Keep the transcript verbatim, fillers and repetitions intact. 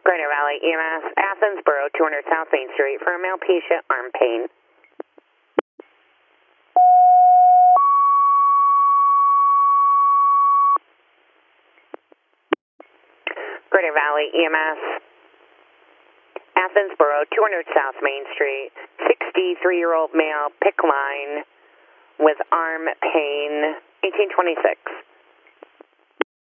Greater Valley E M S, Athens Borough, two hundred South Main Street for a male patient, arm pain. Greater Valley E M S, Athens Borough, two hundred South Main Street, sixty-three-year-old male, PICC line with arm pain, eighteen twenty-six.